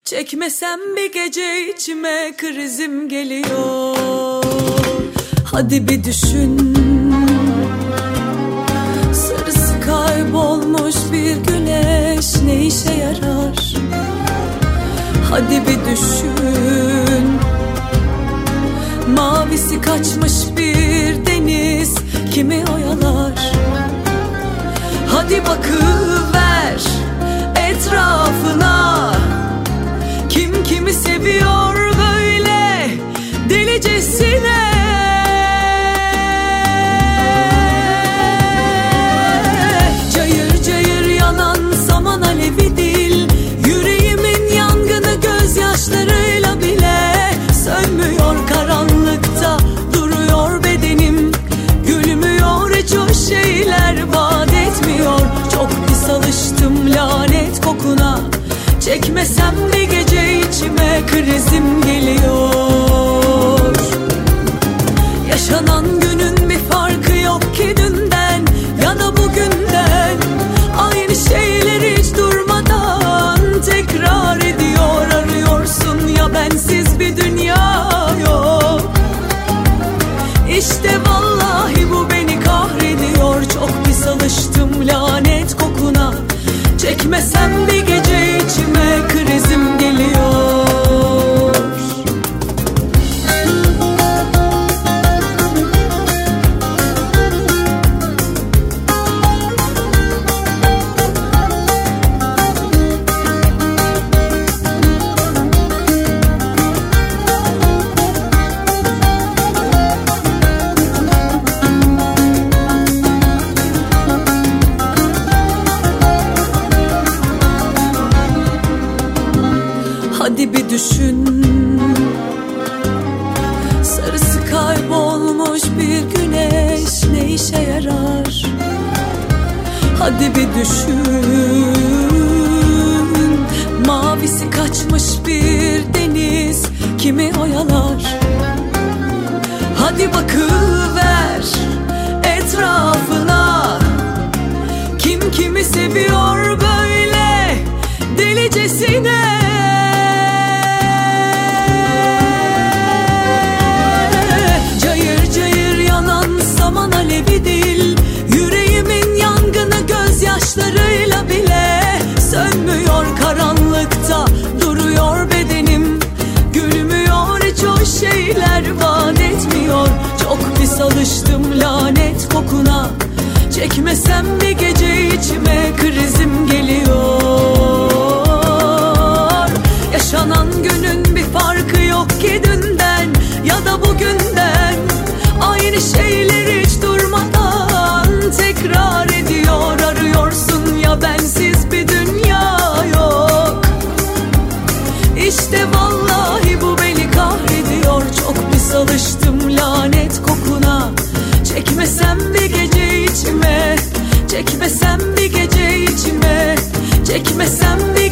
Çekmesem bir gece içime krizim geliyor. Hadi bir düşün, sarısı kaybolmuş bir güneş ne işe yarar? Hadi bir düşün, mavisi kaçmış bir deniz kimi oyalar? Hadi bakıver etrafına, kim kimi seviyor böyle delicesine? Cayır cayır yanan saman alevi değil, yüreğimin yangını gözyaşlarıyla bile sönmüyor. Karanlıkta duruyor bedenim, gülmüyor, hiç o şeyler vaat etmiyor. Çok pis alıştım lanet kokuna, çekmesem bir gece içime krizim geliyor. Yaşanan günün bir farkı yok ki dünden ya da bugünden. Aynı şeyleri hiç durmadan tekrar ediyor. Arıyorsun ya, bensiz bir dünya yok. İşte vallahi bu beni kahrediyor. Çok pis alıştım lanet kokuna, çekmesem bir gece içime krizim geliyor. Hadi bir düşün, sarısı kaybolmuş bir güneş ne işe yarar? Hadi bir düşün, mavisi kaçmış bir deniz kimi oyalar? Hadi bakıver etrafına, kim kimi seviyor böyle delicesine? Alevi değil, yüreğimin yangını gözyaşlarıyla bile sönmüyor. Karanlıkta duruyor bedenim, gülmüyor, hiç o şeyler vaat etmiyor. Çok pis alıştım lanet kokuna, çekmesem bir gece içime krizim geliyor. Yaşanan günün bir farkı yok ki dünden ya da bugünden. Aynı şeyleri hiç durmadan tekrar ediyor. Arıyorsun ya, bensiz bir dünya yok. İşte vallahi bu beni kahrediyor. Çok pis alıştım lanet kokuna, çekmesem bir gece içime, çekmesem bir gece içime, çekmesem bir